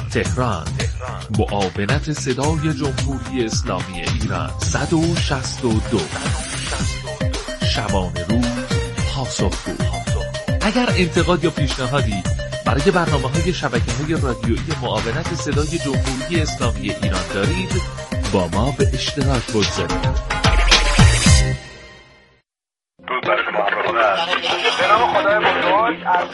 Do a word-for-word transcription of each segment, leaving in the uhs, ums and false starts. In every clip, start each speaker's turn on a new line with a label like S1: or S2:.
S1: تهران. معاونت صدای جمهوری اسلامی ایران صد و شصت و دو. شبانه روز پاسخگو. اگر انتقاد یا پیشنهادی برای برنامه‌های شبکه‌های رادیویی معاونت صدای جمهوری اسلامی ایران دارید، با ما به اشتراک بگذارید.
S2: به نام خدای بزرگ از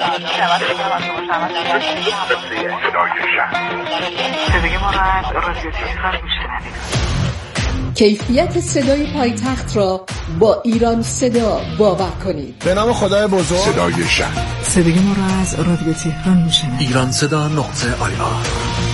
S2: صدای ما را رادیو تهران میشنوید.
S3: کیفیت صدای پایتخت را با ایران صدا باور کنید.
S4: به نام خدای بزرگ
S5: صدای شهر.
S6: صدای ما را از رادیو تهران میشنوید.
S1: ایران صدا نقطه آی آر.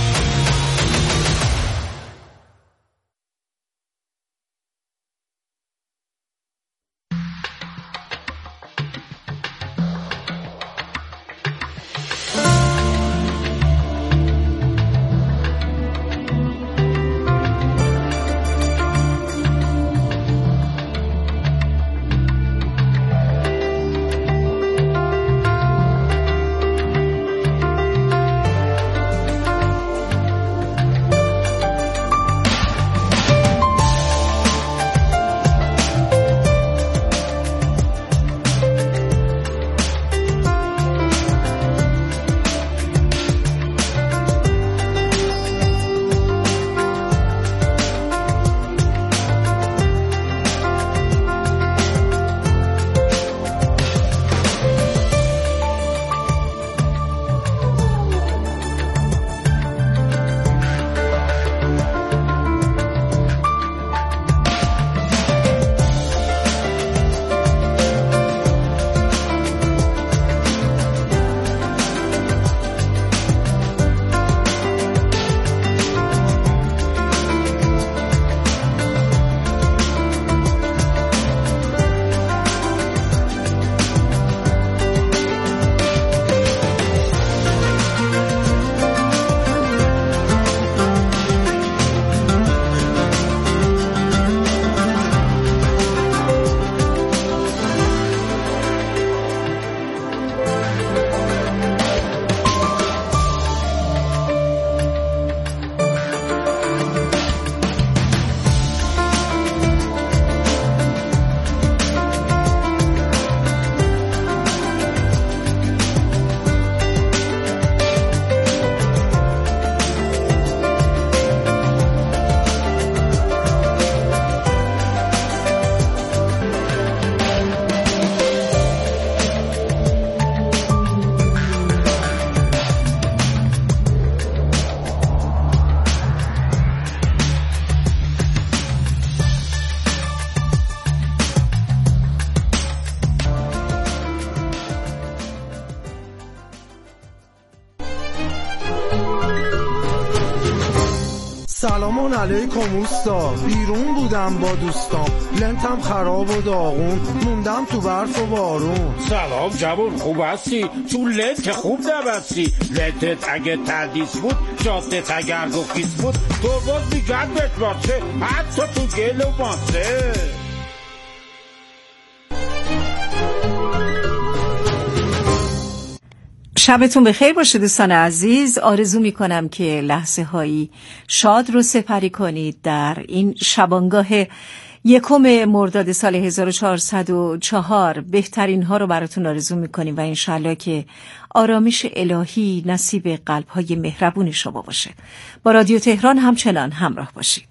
S4: سلام علیکم اوستا، بیرون بودم با دوستام، لنتم خراب و داغون، موندم تو برف و بارون.
S7: سلام جوون، خوب هستی؟ تو لنت خوب نبستی. لنتت اگه تردیس بود، جادت اگر گفیس بود، تو باز میگرد بهت باشه، حتی تو گل و ماسه.
S6: شبتون بخیر باشه دوستان عزیز. آرزو میکنم که لحظه هایی شاد رو سپری کنید در این شبانگاه یکم مرداد سال هزار و چهارصد و چهار. بهترین ها رو براتون آرزو میکنیم و انشالله که آرامش الهی نصیب قلب های مهربون شما باشه. با رادیو تهران همچنان همراه باشید.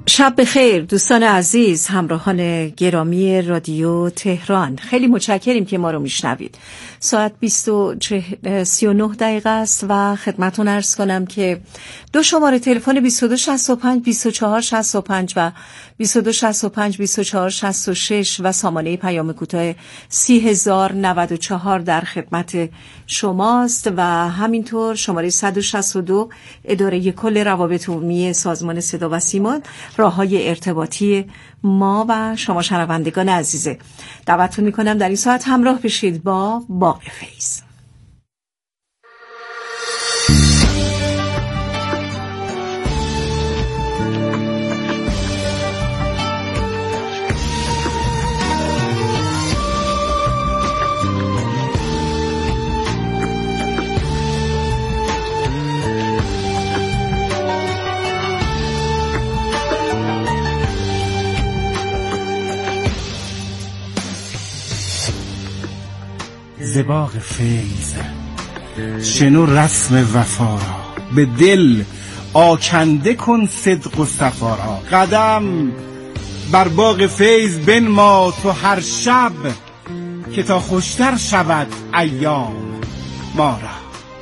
S6: شب بخیر دوستان عزیز، همراهان گرامی رادیو تهران، خیلی متشکریم که ما رو میشنوید. ساعت بیست و سی و نه دقیقه است و خدمتون عرض کنم که دو شماره تلفن بیست و دو شصت و پنج بیست و چهار شصت و پنج و بیست و دو شصت و پنج بیست و چهار شصت و شش و سامانه پیام کوتاه سی هزار و نود و چهار در خدمت شماست و همینطور شماره صد و شصت و دو اداره کل روابط عمومی سازمان صدا و سیما، راه‌های ارتباطی ما و شما شنوندگان عزیزه. دعوتتون میکنم در این ساعت همراه بشید با باغ فیض.
S5: ز باغ فیض شنو رسم وفا را، به دل آکنده کن صدق و صفا را. قدم بر باغ فیض بنما تو هر شب، که تا خوشتر شود ایام ما را.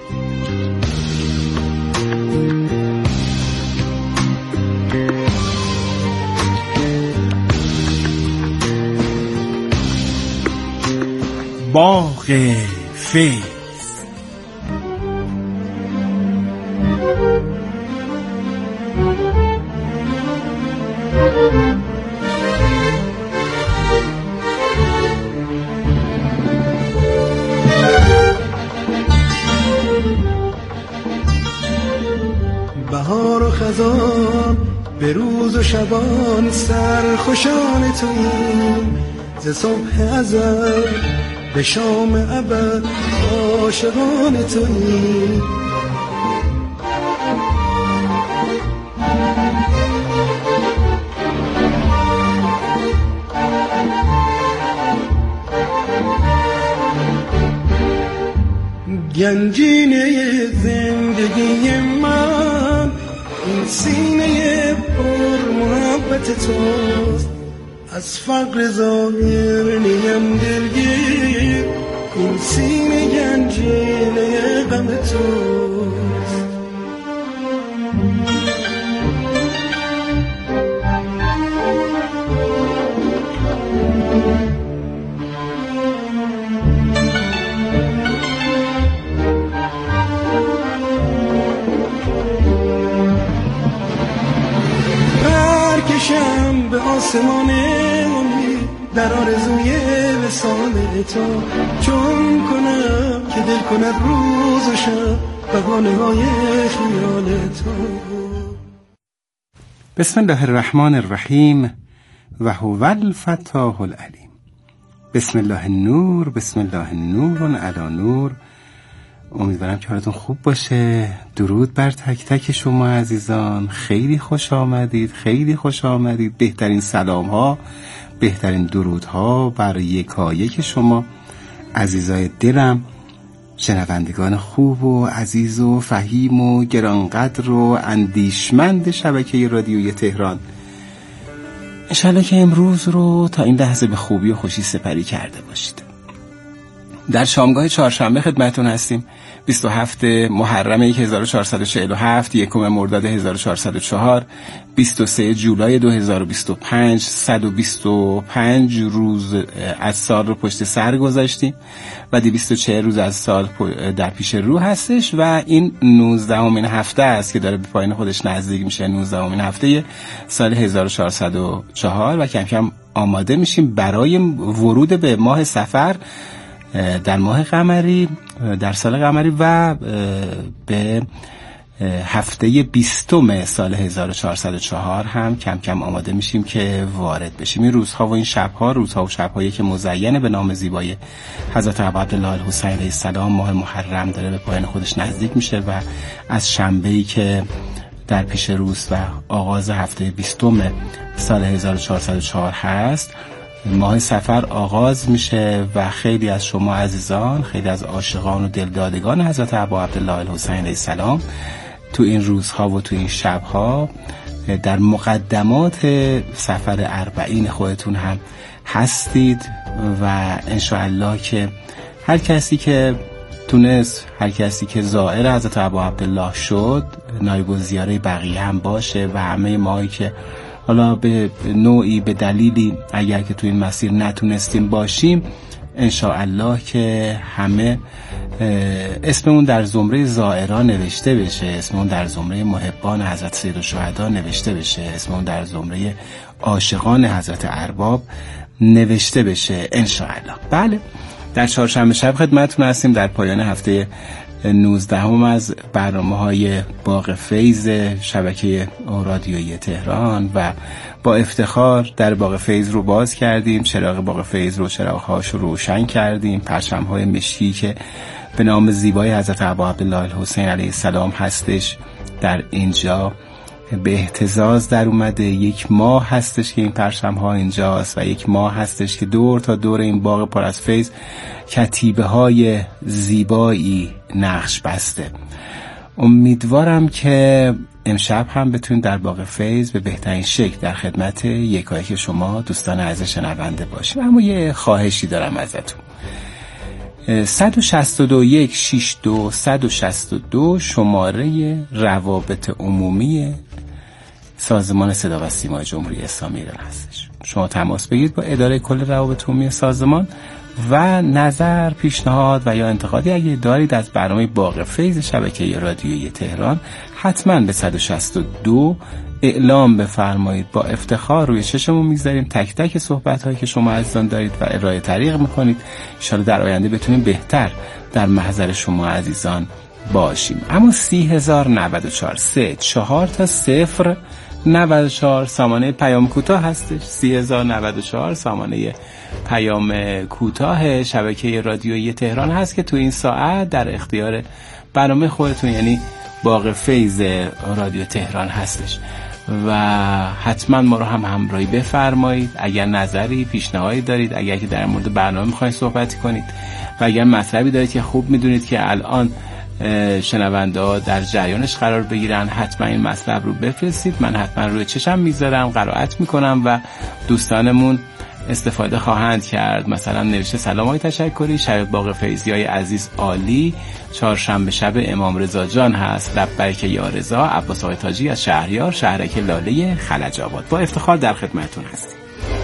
S5: باغ فیض.
S8: بهار و خزان به روز و شبان سرخوشان توییم، ز صبح ازل به شام ابد عاشقان توییم. گنجینه زندگی من این سینه پر محبت توست، از فقر ظاهر نیم دلگیر، این سینه گنجینه غم توست. پرکشم به آسمان امید در آرزوی وصال تو، چون کنم که دل کند روز و شب بهانه های خیال تو.
S5: بسم الله الرحمن الرحیم و هو الفتاح العلیم. بسم الله نور، بسم الله نور علی نور. امیدوارم که حالتون خوب باشه. درود بر تک تک شما عزیزان، خیلی خوش آمدید، خیلی خوش آمدید. بهترین سلام ها، بهترین درود ها برای یکایک شما عزیزای دلم، شنوندگان خوب و عزیز و فهیم و گرانقدر و اندیشمند شبکه رادیوی تهران. انشالله که امروز رو تا این لحظه به خوبی و خوشی سپری کرده باشید. در شامگاه چهارشنبه خدمتون هستیم. بیست و هفتم محرم هزار و چهارصد و چهل و هفت، یکم مرداد هزار و چهارصد و چهار، بیست و سوم جولای دو هزار و بیست و پنج، صد و بیست و پنج روز از سال رو پشت سر گذاشتیم و دویست و چهل روز از سال در پیش رو هستش و این نوزدهمین هفته است که داره به پایان خودش نزدیک میشه. نوزدهمین هفته سال هزار و چهارصد و چهار و کم کم آماده میشیم برای ورود به ماه صفر در ماه قمری، در سال قمری و به هفته بیستم سال هزار و چهارصد و چهار هم کم کم آماده میشیم که وارد بشیم. این روزها و این شبها، روزها و شبهایی که مزین به نام زیبای حضرت ابا عبدالله الحسین علیه السلام، ماه محرم داره به پایان خودش نزدیک میشه و از شنبه‌ای که در پیش روز و آغاز هفته بیستم سال هزار و چهارصد و چهار هست، ماه صفر آغاز میشه و خیلی از شما عزیزان، خیلی از عاشقان و دلدادگان حضرت ابا عبدالله الحسین علیه السلام تو این روزها و تو این شبها در مقدمات سفر اربعین خودتون هم هستید و انشاءالله که هر کسی که تونست، هر کسی که زائر حضرت ابا عبدالله شد نایب الزیاره بقیه هم باشه و همه ماهی که حالا به نوعی به دلیلی اگر که تو این مسیر نتونستیم باشیم انشاءالله که همه اسممون در زمره زائران نوشته بشه، اسممون در زمره محبان حضرت سیدالشهدا نوشته بشه، اسممون در زمره عاشقان حضرت ارباب نوشته بشه انشاءالله. بله، در چهارشنبه شب خدمتتون هستیم در پایان هفته نوزدهم از برنامه‌های باغ فیض شبکه رادیویی تهران و با افتخار در باغ فیض رو باز کردیم، چراغ باغ فیض رو چراغ‌هاش رو روشن کردیم، پرچم‌های مشکی که به نام زیبای حضرت ابا عبدالله الحسین علیه السلام هستش در اینجا به اهتزاز در اومده. یک ماه هستش که این پرچم ها اینجاست و یک ماه هستش که دور تا دور این باغ پر از فیض کتیبه های زیبایی نقش بسته. امیدوارم که امشب هم بتونید در باغ فیض به بهترین شکل در خدمت یکایک شما دوستان عزیز شنونده باشیم. اما یه خواهشی دارم ازتون. صد و شصت و دو یک شصت و دو صد و شصت و دو شماره روابط عمومی سازمان صدا و سیما جمهوری اسلامی ایران هستش. شما تماس بگیرید با اداره کل روابط عمومی سازمان و نظر، پیشنهاد و یا انتقادی اگه دارید از برنامه باغ فیض شبکه رادیویی تهران حتما به صد و شصت و دو اعلام بفرمایید. با افتخار روی چشمون میگذاریم تک تک صحبت هایی که شما عزیزان دارید و ارائه طریق میکنید. ان شاءالله در آینده بتونیم بهتر در محضر شما عزیزان باشیم. اما سی هزار نود و چهار سه چهار تا صفر نود و چهار سامانه پیام کوتاه هستش. سی هزار نود و چهار سامانه پیام کوتاه شبکه رادیویی تهران هست که تو این ساعت در اختیار برنامه خودتون یعنی باغ فیض رادیو تهران هستش و حتما ما رو هم همراهی بفرمایید. اگر نظری، پیشنهادی دارید، اگر که در مورد برنامه میخواید صحبت کنید و اگر مطلبی دارید که خوب میدونید که الان شنونده ها در جریانش قرار بگیرن حتما این مطلب رو بفرستید. من حتما روی چشم میذارم، قرائت میکنم و دوستانمون استفاده خواهند کرد. مثلا نوشته سلام های تشکری، شب باغ فیضی های عزیز عالی، چهارشنبه شب امام رضا جان هست، لبیک یا رضا، عباس آقای تاجی از شهریار، شهرک لاله خلج آباد. با افتخار در خدمتتون هستیم.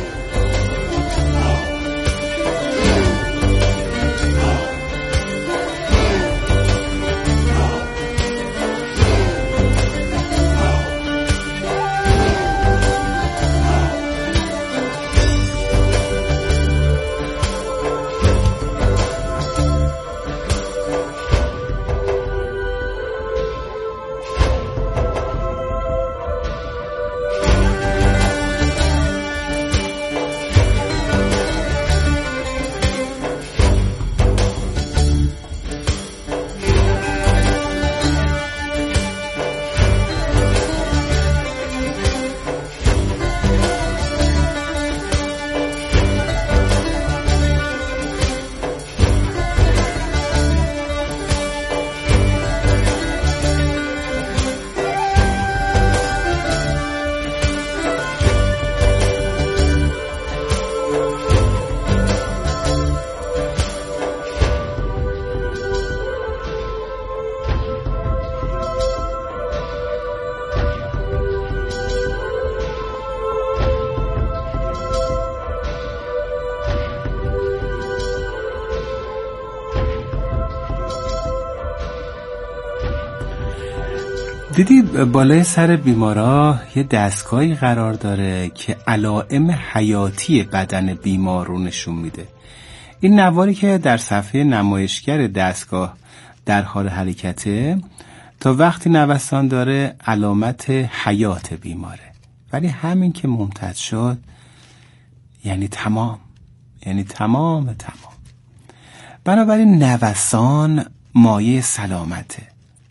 S5: دیدی بالای سر بیمارا یه دستگاهی قرار داره که علائم حیاتی بدن بیمار رو نشون میده. این نواری که در صفحه نمایشگر دستگاه در حال حرکته تا وقتی نوسان داره علامت حیات بیماره، ولی همین که ممتد شد یعنی تمام، یعنی تمام تمام. بنابراین نوسان مایه سلامته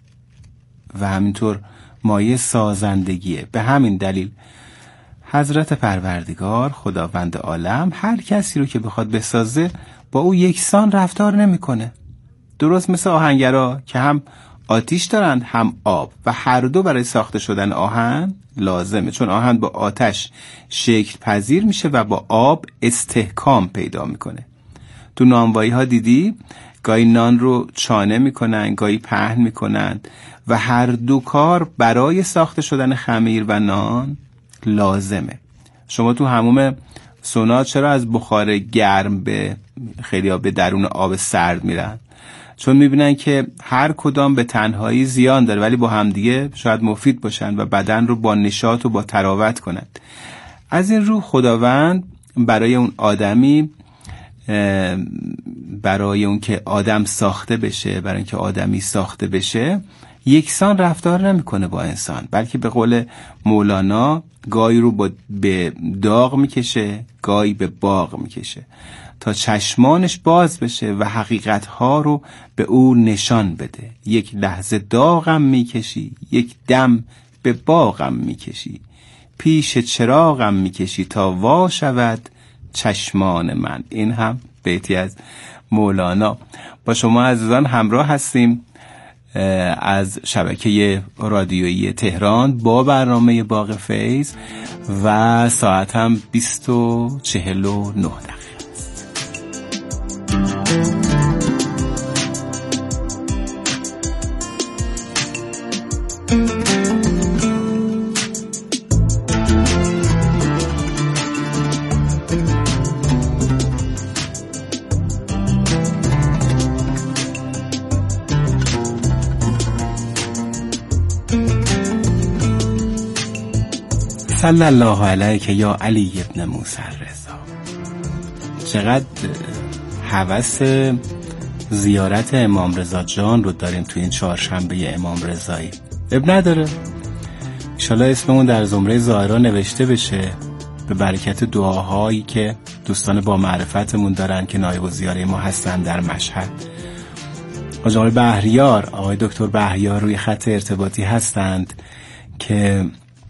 S5: و همینطور مایه سازندگیه. به همین دلیل حضرت پروردگار خداوند عالم هر کسی رو که بخواد بسازه با او یکسان رفتار نمیکنه. درست مثل آهنگرا که هم آتش دارند هم آب و هر دو برای ساخته شدن آهن لازمه، چون آهن با آتش شکل پذیر میشه و با آب استحکام پیدا میکنه. تو نانوایی ها دیدی گاهی نان رو چانه میکنن، گاهی پهن میکنن و هر دو کار برای ساخته شدن خمیر و نان لازمه. شما تو حموم سونا چرا از بخار گرم به خیلی ها به درون آب سرد میرن؟ چون میبینن که هر کدام به تنهایی زیان داره ولی با همدیگه شاید مفید باشن و بدن رو با نشاط و با تراوت کنن. از این رو خداوند برای اون آدمی، برای اون که آدم ساخته بشه، برای اینکه آدمی ساخته بشه، یکسان رفتار نمیکنه با انسان، بلکه به قول مولانا گاهی رو با به داغ میکشه، گاهی به باغ میکشه تا چشمانش باز بشه و حقیقتها رو به او نشان بده. یک لحظه داغم میکشی، یک دم به باغم میکشی، پیش چراغم میکشی تا وا شود چشمان من. این هم بیتی از مولانا. با شما عزیزان همراه هستیم از شبکه رادیویی تهران با برنامه باغ فیض و ساعت هم بیست و چهل و نه دقیقه. صلی الله علیک یا علی ابن موسی الرضا. چقدر هوس زیارت امام رضا جان رو داریم تو این چهارشنبه امام رضایی. اب نداره انشالله اسممون در زمره زائران نوشته بشه به برکت دعاهایی که دوستان با معرفتمون دارن که نایب الزیاره ما هستن در مشهد. آقای بهریار، آقای دکتر بهریار روی خط ارتباطی هستند که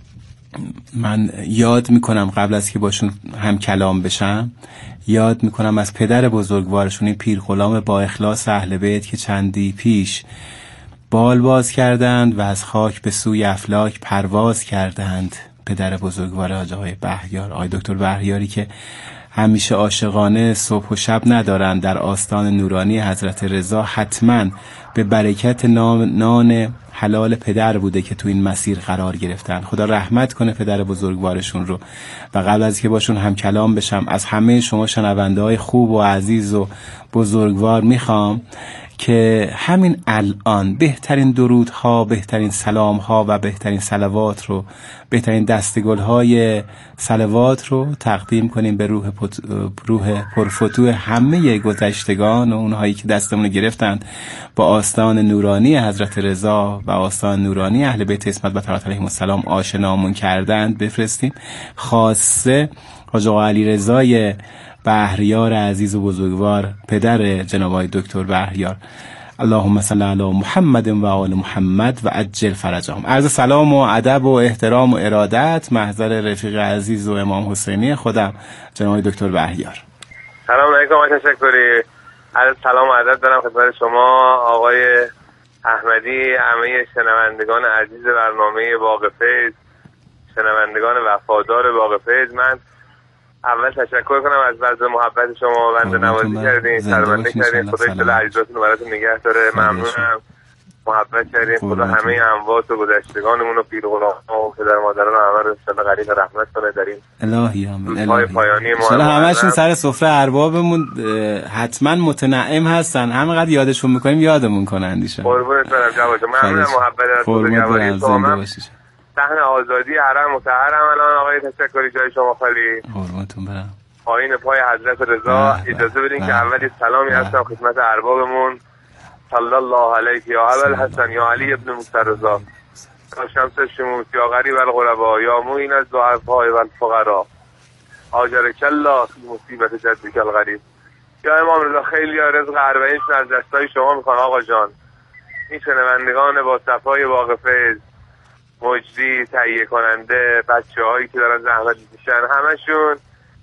S5: من یاد میکنم قبل از که باشون هم کلام بشم یاد میکنم از پدر بزرگوارشون، این پیر غلام با اخلاص اهل بیت که چندی پیش بال باز کردند و از خاک به سوی افلاک پرواز کردند. پدر بزرگوار آقای بهریار، آقای دکتر بهریاری که همیشه عاشقانه صبح و شب ندارن در آستان نورانی حضرت رضا، حتما به برکت نان حلال پدر بوده که تو این مسیر قرار گرفتن. خدا رحمت کنه پدر بزرگوارشون رو. و قبل از که باشون هم کلام بشم از همه شما شنونده های خوب و عزیز و بزرگوار میخوام که همین الان بهترین درودها، بهترین سلامها و بهترین صلوات رو، بهترین دستگلهای صلوات رو تقدیم کنیم به روح پت... روح پرفتوح همه گذشتگان و اونهایی که دستمون گرفتن با آستان نورانی حضرت رضا و آستان نورانی اهل بیت اسمت بطرات علیهم السلام آشنامون کردند بفرستیم. خاصه حاج آقا علی رضای بهریار عزیز و بزرگوار، پدر جناب آقای دکتر بهریار. اللهم صل علی محمد و آل محمد و عجل فرجهم. عرض سلام و ادب و احترام و ارادت محضر رفیق عزیز و امام حسینی خودم جناب آقای دکتر بهریار.
S9: سلام علیکم و تشکری. عرض سلام و ادب دارم خدمت شما آقای احمدی، همه شنوندگان عزیز برنامه باغ فیض، شنوندگان وفادار باغ فیض. من اول تشکر کنم از وضع محبت شما، بنده نوازی کردین، سرمنده کردین، خدا ایشالا عزیزاتون رو براتون نگه داره. ممنونم، محبت کردین. خدا همه اموات و گذشتگانمون و پیر غلاما و پدر مادران همه رو انشالله غریق رحمت کنه در این
S5: الهی آمین.
S9: روزهای پایانی ما.
S5: انشالله همشون سر سفره اربابمون حتما متنعم هستن، همینقدر یادشون میکنیم یادمون کنن ایشون.
S9: قربونت برم جواد جان، ممنونم محبت از بزرگواری شما. صحن آزادی حرم مطهرم الان آقای تشکری جای شما خالی.
S5: قربونتون برم.
S9: پایین پای حضرت رضا. اجازه بدین که اولی سلامی هستم خدمت اربابمون. صلی الله علیک یا ابل حسن یا علی ابن موسی رضا یا شمس الشموس یا غریب الغربا یا معین الضعفاء والفقراء آجر کلا فی مصیبت جدک الغریب. یا امام رضا خیلی یا رزق اربعینشون از دستای شما میخوان آقا جان. این شنوندگان با صفای باغ فیض، مجری، تهیه کننده، بچه هایی که دارن زحمت میکشن، همشون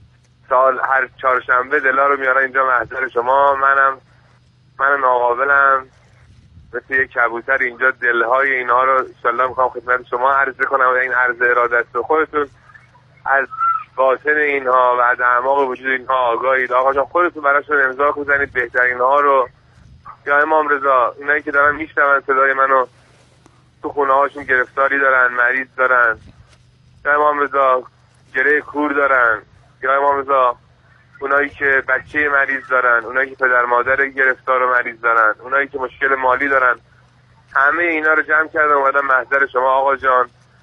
S9: سال هر چهارشنبه دلا رو میارن اینجا محضر شما. منم من ناقابلم مثل یک کبوتر اینجا دلهای اینها رو انشالله میخوام خدمت شما عرضه کنم و این عرض ارادت رو خودتون از باطن اینها و از اعماق وجود اینها آگاهید. آقا جان خودتون براشون امضا کنید بهترین ها رو. یا امام رضا اینایی که دارن میشنون صدای منو تو خونه هاشون گرفتاری دارن، مریض دارن، یا امام رضا گره کور دارن، یا امام رضا اونایی که بچه مریض دارن، اونایی که پدر مادر گرفتار و مریض دارن، اونایی که مشکل مالی دارن، همه اینا رو جمع کردم اومدم محضر شما آقا جان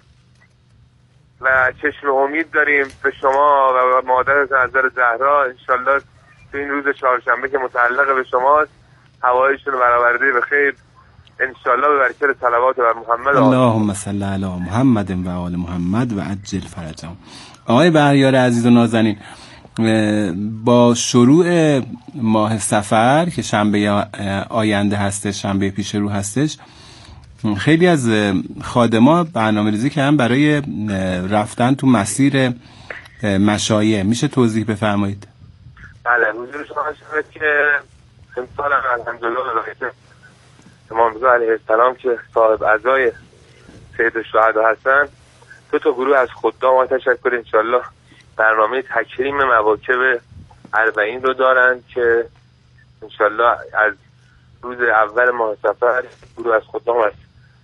S9: و چشم امید داریم به شما و مادرت نظر زهرا انشالله تو این روز چهارشنبه که متعلق به شماست هوایشون رو برآورده به خیر انشالله به برکت صلوات بر محمد.
S5: اللهم صل علی محمد و آل محمد و عجل فرجهم. آقای بهریار عزیز و نازنین، با شروع ماه صفر که شنبه آینده هستش، شنبه پیش رو هستش، خیلی از خادما برنامه‌ریزی کردن برای رفتن تو مسیر مشایع. میشه توضیح بفرمایید؟
S9: بله، حضور شما شد که امسال هم الحمدلله ولایت امام رضا علیه السلام که صاحب عزای سید الشهدا هستن دو تا گروه از خدام و تشکر انشالله برنامه تکریم مواکب اربعین رو دارن که انشالله از روز اول ماه صفر گروه از خدام از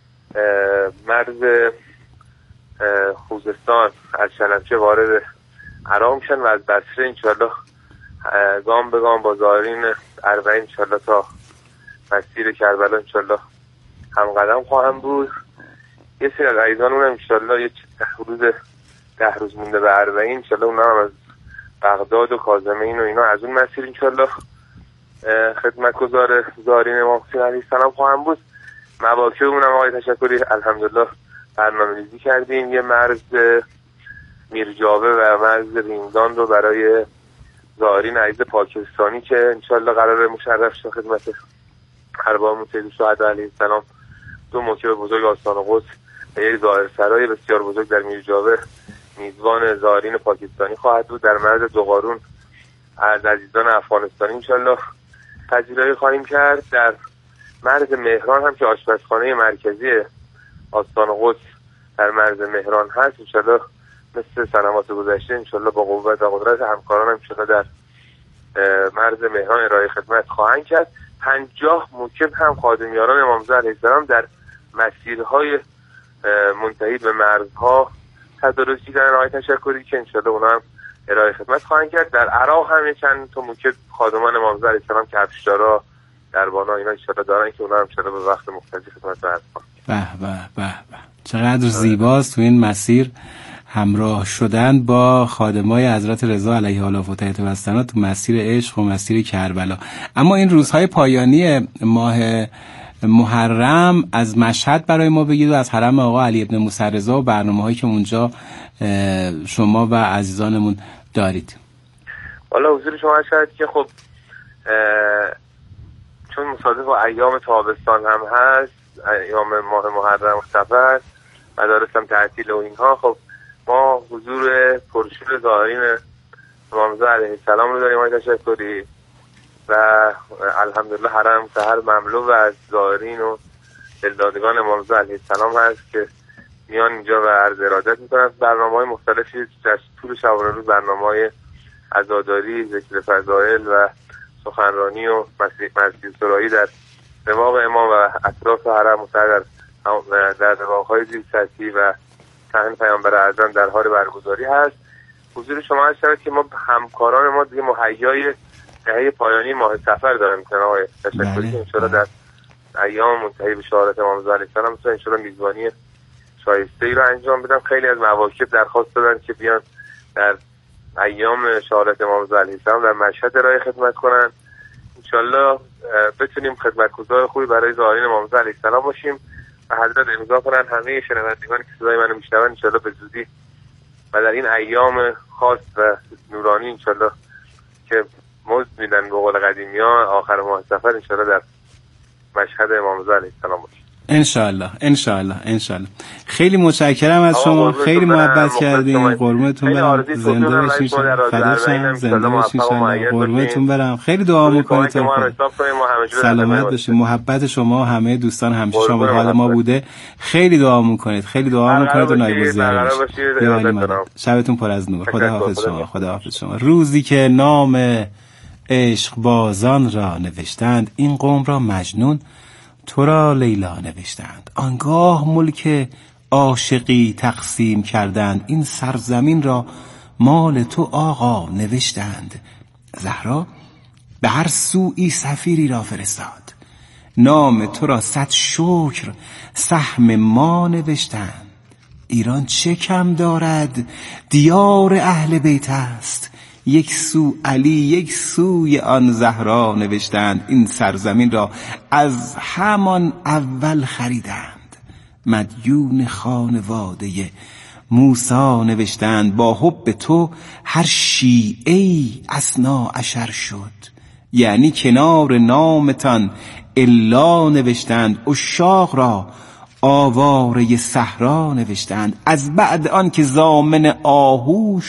S9: مرز خوزستان از شلمچه وارد عراق میشن و از بصره انشالله گام به گام با زائرین اربعین انشالله تا مسیر کربلا انشالله هم قدم خواهم بود. یه سری از عزیزان اونم انشالله یه ده روز ده روز مونده به اربعین انشالله اونا هم از بغداد و کاظمین و اینا از اون مسیر انشالله خدمت گزار زائرین امام حسین علیه السلام خواهم بود. مواکب اونم آقای تشکری الحمدلله برنامه ریزی کردیم. یه مرز میرجاوه و مرز ریمدان رو برای زائرین عزیز پاکستانی که انشالله قراره مشرف شه خدمت ارباب سید الشهدا علیه السلام، دو موکب بزرگ آستان قدس و یک زائر سرای بسیار بزرگ در میرجاوه میزبان زائرین پاکستانی خواهد بود. در مرز دوقارون از عزیزان افغانستانی انشالله پذیرایی خواهیم کرد. در مرز مهران هم که آشپزخانه مرکزی آستان قدس در مرز مهران هست انشالله مثل سنوات گذشته انشالله با قوت و قدرت همکاران هم انشالله در مرز مهران ارائه خدمت خواهند کرد. پنجاه موکب هم خادمیاران امام رضا علیه السلام در مسیرهای منتهی به مرزها تدارک دیدن آقای تشکری که انشالله اونا هم ارائه خدمت خواهند کرد. در عراق هم چند تا موکب خادمان امام رضا علیه السلام که کفشدارا دربانا اینا انشالله دارن که اونا هم انشالله به وقت مختلفی خدمت عرض خواهند.
S5: به به به به، چقدر زیباست تو این مسیر همراه شدن با خادمای حضرت رضا علیه آله و تحیت و ثنا تو مسیر عشق و مسیر کربلا. اما این روزهای پایانی ماه محرم از مشهد برای ما بگید و از حرم آقا علی ابن موسی رضا و برنامه‌هایی که اونجا شما و عزیزانمون دارید.
S9: والا حضور شما شاید که خب چون مصادف با ایام تابستان هم هست، ایام ماه محرم و صفر، مدارس هم تعطیل و اینها، خب ما حضور پرشور زائرین امام رضا علیه السلام رو داریم آقای تشکری و الحمدلله حرم سحر مملو و از زائرین و دلدادگان امام رضا علیه السلام هست که میان اینجا و عرض ارادت میکنن. برنامه‌های مختلفی در طول شبانه روز برنامه‌های عزاداری، ذکر فضائل و سخنرانی و مسجد سرایی در رواق امام و اطراف حرم و سر در, در رواق‌های زیر سطحی و صحن پیامبر اعظم در حال برگزاری هست. حضور شما هست شد که ما همکاران ما دیگه مهیای دهه پایانی ماه صفر دارن میکنن آقای تشکری که انشاءالله در ایام منتهی به شهادت امام رضا علیه السلام میتونن انشاءالله میزبانی شایسته ای رو انجام بدن. خیلی از مواکب درخواست دادن که بیان در ایام شهادت امام رضا علیه السلام در مشهد ارائه خدمت کنن. انشاءالله بتونیم خدمتگزار خوبی برای زائرین امام رضا علیه السلام باشیم و حضرت امضا کنن همه شنوندگانی که صدای منو میشنون انشاءالله به زودی و در این ایام خاص و نورانی انشاءالله که مزد میدن به قول قدیمی ها آخر ماه صفر انشاءالله در مشهد امام رضا علیه السلام باشیم.
S5: انشالله انشالله انشالله. خیلی متشکرم از شما، خیلی محبت کردین. قربونتون برم، زنده باشین، فداشم، زنده باشین، قربونتون برم. خیلی دعا میکنید تا سلامت باشین. محبت شما همه دوستان همیشه شامل حال ما بوده. خیلی دعا میکنید، خیلی دعا میکنید و نایگزیر باشید. شبتون پر از نور. خدا حافظ شما، خدا حافظ شما. روزی که نام عشق بازان را نوشتند، این قوم را مجنون، تو را لیلا نوشتند. آنگاه ملک عاشقی تقسیم کردند، این سرزمین را مال تو آقا نوشتند. زهرا به هر سوی سفیری را فرستاد، نام تو را صد شکر سهم ما نوشتند. ایران چه کم دارد، دیار اهل بیت است، یک سو علی یک سوی آن زهرا نوشتند. این سرزمین را از همان اول خریدند، مدیون خانواده موسی نوشتند. با حب تو هر شیعه‌ای اثنا عشر شد، یعنی کنار نامتان الا نوشتند. عشاق را آواره صحرا نوشتند، از بعد آن که ضامن آهو